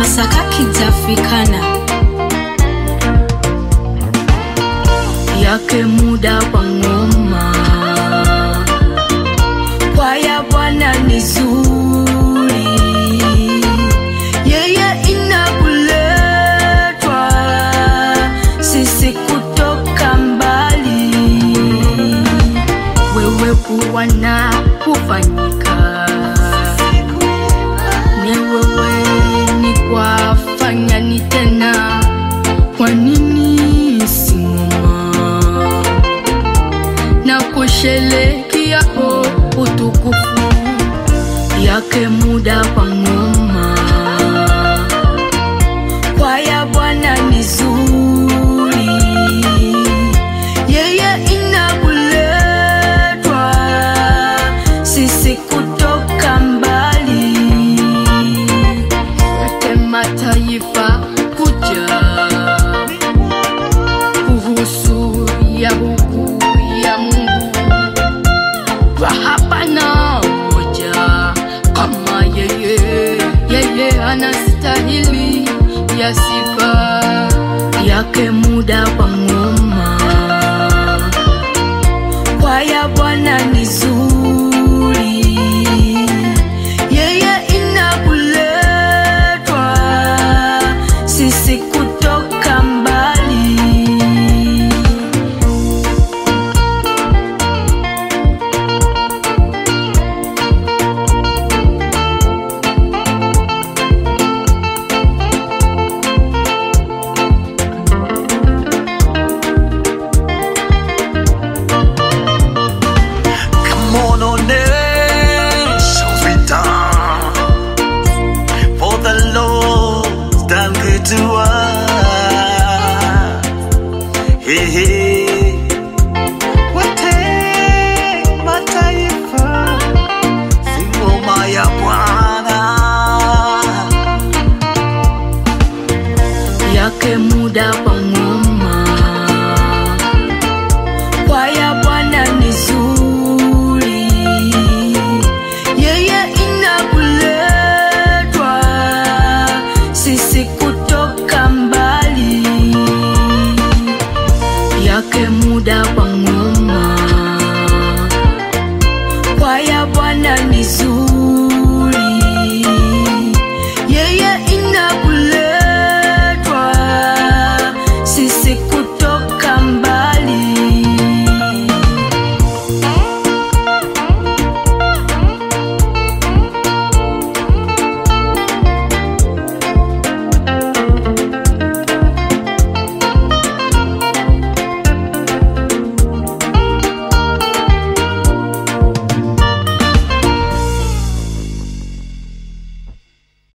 Masaka kitafikana yake muda kwa ngoma. Kwa ya Bwana ni zuri, yeye inakuletwa sisi kutoka mbali. Wewe kuwa na kufanyika, ni wewe ni kwa fanya ni tena. Kwa nini singoma na kusherehekea utukufu yake muda kwa ngoma. Kwa ya Bwana ni zuri, yeye inakuletwa sisi kutoka mbali. Yote mataifa kuja kuhusu ya huku ya Mungu. Kwa hapana moja kama yeye, yeye anastahili ya sifa yake muda kwa ngoma. Kwa ya Bwana ni zuri.